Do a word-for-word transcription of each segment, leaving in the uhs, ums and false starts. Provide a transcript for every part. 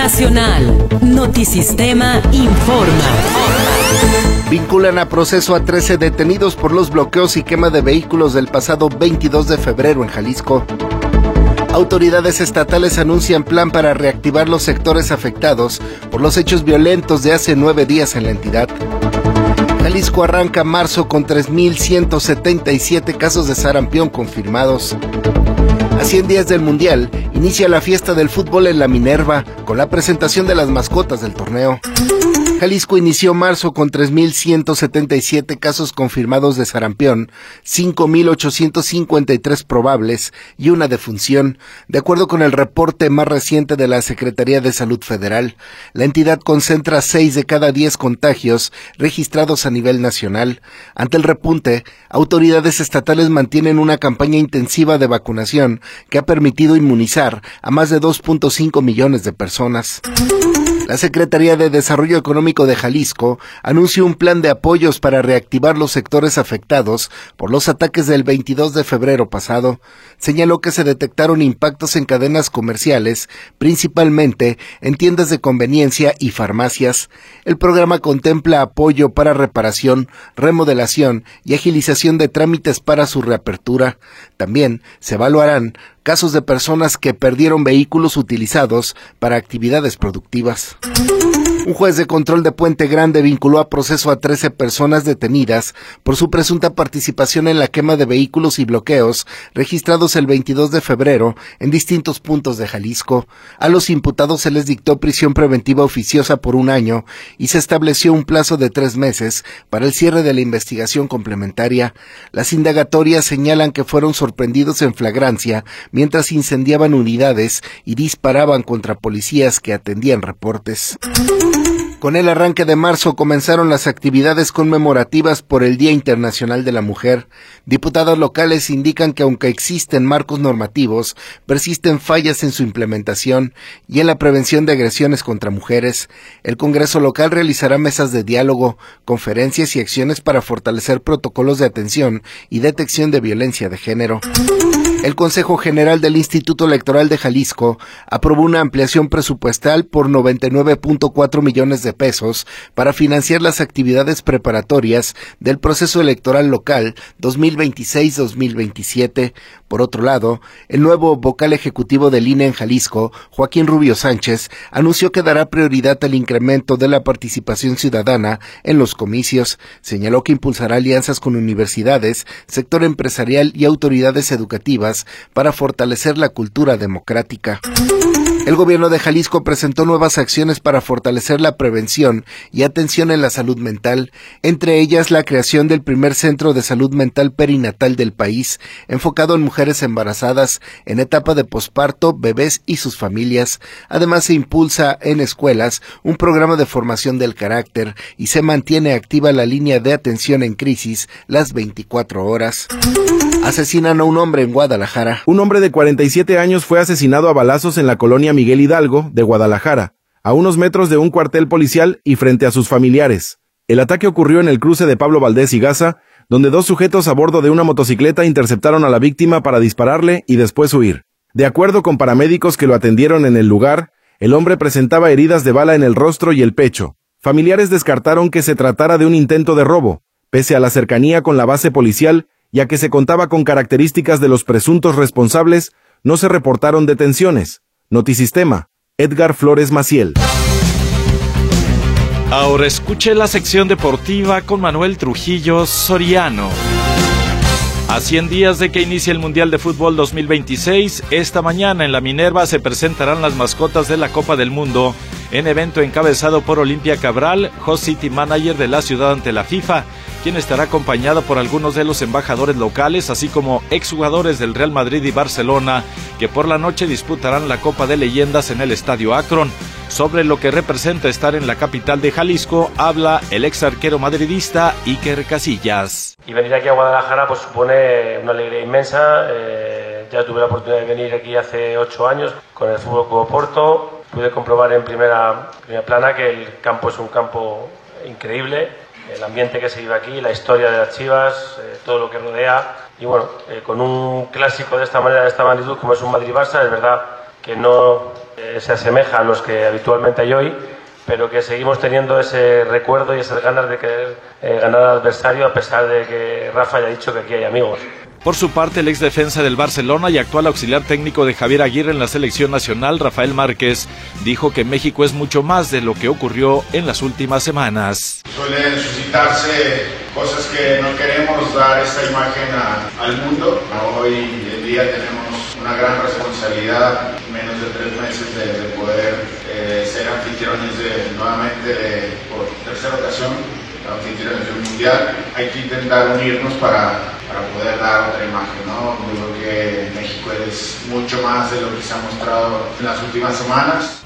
Nacional. Notisistema informa. Vinculan a proceso a trece detenidos por los bloqueos y quema de vehículos del pasado veintidós de febrero en Jalisco. Autoridades estatales anuncian plan para reactivar los sectores afectados por los hechos violentos de hace nueve días en la entidad. Jalisco arranca marzo con tres mil ciento setenta y siete casos de sarampión confirmados. A cien días del Mundial, inicia la fiesta del fútbol en la Minerva, con la presentación de las mascotas del torneo. Jalisco inició marzo con tres mil ciento setenta y siete casos confirmados de sarampión, cinco mil ochocientos cincuenta y tres probables y una defunción, de acuerdo con el reporte más reciente de la Secretaría de Salud Federal. La entidad concentra seis de cada diez contagios registrados a nivel nacional. Ante el repunte, autoridades estatales mantienen una campaña intensiva de vacunación que ha permitido inmunizar a más de dos punto cinco millones de personas. La Secretaría de Desarrollo Económico de Jalisco anunció un plan de apoyos para reactivar los sectores afectados por los ataques del veintidós de febrero pasado. Señaló que se detectaron impactos en cadenas comerciales, principalmente en tiendas de conveniencia y farmacias. El programa contempla apoyo para reparación, remodelación y agilización de trámites para su reapertura. También se evaluarán casos de personas que perdieron vehículos utilizados para actividades productivas. Un juez de control de Puente Grande vinculó a proceso a trece personas detenidas por su presunta participación en la quema de vehículos y bloqueos registrados el veintidós de febrero en distintos puntos de Jalisco. A los imputados se les dictó prisión preventiva oficiosa por un año y se estableció un plazo de tres meses para el cierre de la investigación complementaria. Las indagatorias señalan que fueron sorprendidos en flagrancia mientras incendiaban unidades y disparaban contra policías que atendían reportes. Con el arranque de marzo comenzaron las actividades conmemorativas por el Día Internacional de la Mujer. Diputados locales indican que aunque existen marcos normativos, persisten fallas en su implementación y en la prevención de agresiones contra mujeres. El Congreso local realizará mesas de diálogo, conferencias y acciones para fortalecer protocolos de atención y detección de violencia de género. El Consejo General del Instituto Electoral de Jalisco aprobó una ampliación presupuestal por noventa y nueve punto cuatro millones de pesos para financiar las actividades preparatorias del proceso electoral local dos mil veintiséis dos mil veintisiete. Por otro lado, el nuevo vocal ejecutivo del I N E en Jalisco, Joaquín Rubio Sánchez, anunció que dará prioridad al incremento de la participación ciudadana en los comicios. Señaló que impulsará alianzas con universidades, sector empresarial y autoridades educativas para fortalecer la cultura democrática. El gobierno de Jalisco presentó nuevas acciones para fortalecer la prevención y atención en la salud mental, entre ellas la creación del primer centro de salud mental perinatal del país, enfocado en mujeres embarazadas, en etapa de posparto, bebés y sus familias. Además, se impulsa en escuelas un programa de formación del carácter y se mantiene activa la línea de atención en crisis las veinticuatro horas. Asesinan a un hombre en Guadalajara. Un hombre de cuarenta y siete años fue asesinado a balazos en la colonia Miguel Hidalgo de Guadalajara, a unos metros de un cuartel policial y frente a sus familiares. El ataque ocurrió en el cruce de Pablo Valdés y Gaza, donde dos sujetos a bordo de una motocicleta interceptaron a la víctima para dispararle y después huir. De acuerdo con paramédicos que lo atendieron en el lugar, el hombre presentaba heridas de bala en el rostro y el pecho. Familiares descartaron que se tratara de un intento de robo, pese a la cercanía con la base policial, ya que se contaba con características de los presuntos responsables, no se reportaron detenciones. Notisistema, Edgar Flores Maciel. Ahora escuche la sección deportiva con Manuel Trujillo Soriano. A cien días de que inicie el Mundial de Fútbol dos mil veintiséis, esta mañana en la Minerva se presentarán las mascotas de la Copa del Mundo, en evento encabezado por Olimpia Cabral, Host City Manager de la ciudad ante la FIFA, quien estará acompañado por algunos de los embajadores locales, así como exjugadores del Real Madrid y Barcelona, que por la noche disputarán la Copa de Leyendas en el Estadio Akron. Sobre lo que representa estar en la capital de Jalisco, habla el ex arquero madridista Iker Casillas. Y venir aquí a Guadalajara pues supone una alegría inmensa. Eh, ya tuve la oportunidad de venir aquí hace ocho años con el F C Porto. Pude comprobar en primera, primera plana que el campo es un campo increíble. El ambiente que se vive aquí, la historia de las Chivas, eh, todo lo que rodea. Y bueno, eh, con un clásico de esta manera, de esta magnitud como es un Madrid-Barça, es verdad que no eh, se asemeja a los que habitualmente hay hoy, pero que seguimos teniendo ese recuerdo y esas ganas de querer eh, ganar al adversario, a pesar de que Rafa haya dicho que aquí hay amigos. Por su parte, el ex defensa del Barcelona y actual auxiliar técnico de Javier Aguirre en la selección nacional, Rafael Márquez, dijo que México es mucho más de lo que ocurrió en las últimas semanas. Suelen suscitarse cosas que no queremos dar esta imagen a, al mundo. Hoy en día tenemos una gran responsabilidad, menos de tres meses de, de poder eh, ser anfitriones de, nuevamente de, por tercera ocasión, anfitriones del Mundial. Hay que intentar unirnos para... para poder dar otra imagen, ¿no? Creo que México es mucho más de lo que se ha mostrado en las últimas semanas.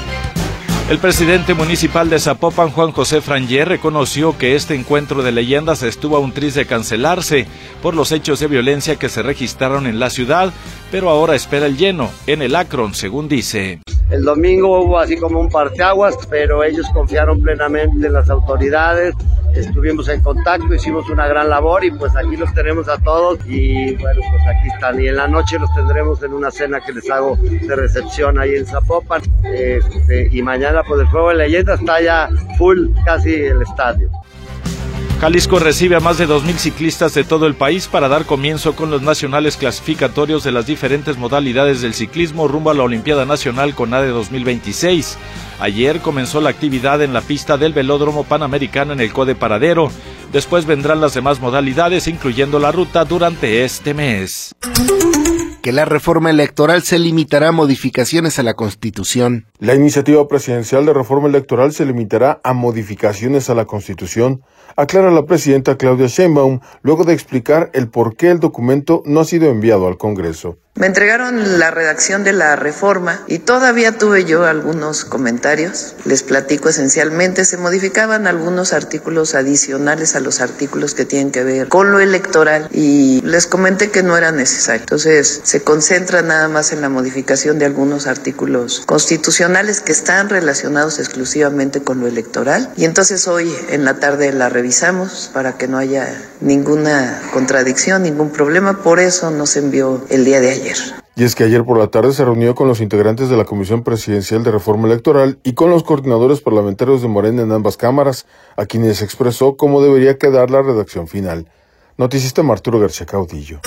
El presidente municipal de Zapopan, Juan José Frangé, reconoció que este encuentro de leyendas estuvo a un tris de cancelarse por los hechos de violencia que se registraron en la ciudad, pero ahora espera el lleno en el Akron, según dice. El domingo hubo así como un parteaguas, pero ellos confiaron plenamente en las autoridades. Estuvimos en contacto, hicimos una gran labor y pues aquí los tenemos a todos y bueno, pues aquí están. Y en la noche los tendremos en una cena que les hago de recepción ahí en Zapopan. Este, y mañana pues el juego de leyendas está ya full casi el estadio. Jalisco recibe a más de dos mil ciclistas de todo el país para dar comienzo con los nacionales clasificatorios de las diferentes modalidades del ciclismo rumbo a la Olimpiada Nacional CONADE dos mil veintiséis. Ayer comenzó la actividad en la pista del Velódromo Panamericano en el Code Paradero. Después vendrán las demás modalidades, incluyendo la ruta durante este mes. Que la reforma electoral se limitará a modificaciones a la Constitución. La iniciativa presidencial de reforma electoral se limitará a modificaciones a la Constitución, aclara la presidenta Claudia Sheinbaum, luego de explicar el por qué el documento no ha sido enviado al Congreso. Me entregaron la redacción de la reforma y todavía tuve yo algunos comentarios. Les platico esencialmente, se modificaban algunos artículos adicionales a los artículos que tienen que ver con lo electoral y les comenté que no era necesario. Entonces se concentra nada más en la modificación de algunos artículos constitucionales que están relacionados exclusivamente con lo electoral y entonces hoy en la tarde la revisamos para que no haya ninguna contradicción, ningún problema. Por eso no se envió el día de ayer. Y es que ayer por la tarde se reunió con los integrantes de la Comisión Presidencial de Reforma Electoral y con los coordinadores parlamentarios de Morena en ambas cámaras, a quienes expresó cómo debería quedar la redacción final. Noticista Arturo García Caudillo.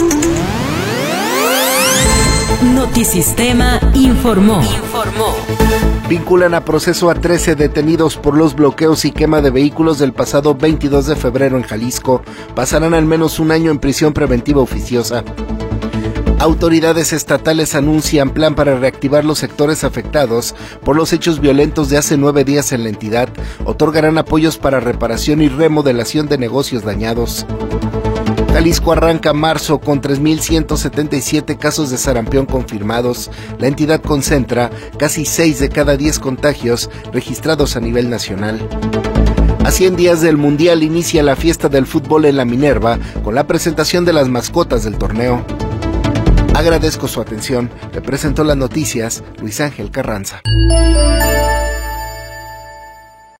Notisistema informó. Informó. Vinculan a proceso a trece detenidos por los bloqueos y quema de vehículos del pasado veintidós de febrero en Jalisco. Pasarán al menos un año en prisión preventiva oficiosa. Autoridades estatales anuncian plan para reactivar los sectores afectados por los hechos violentos de hace nueve días en la entidad. Otorgarán apoyos para reparación y remodelación de negocios dañados. Jalisco arranca marzo con tres mil ciento setenta y siete casos de sarampión confirmados. La entidad concentra casi seis de cada diez contagios registrados a nivel nacional. A cien días del Mundial inicia la fiesta del fútbol en la Minerva con la presentación de las mascotas del torneo. Agradezco su atención. Le presento las noticias Luis Ángel Carranza.